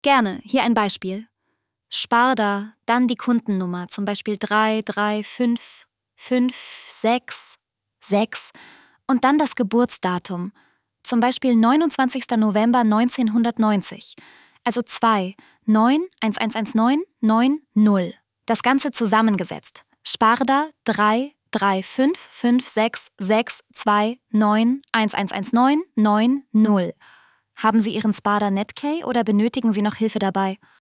Gerne, hier ein Beispiel. Sparda, dann die Kundennummer, zum Beispiel 33556 und dann das Geburtsdatum, zum Beispiel 29. November 1990, also 2 9 1119 90. Das Ganze zusammengesetzt. Sparda 3355662 9 1119 90. Haben Sie Ihren Sparda Netkey oder benötigen Sie noch Hilfe dabei?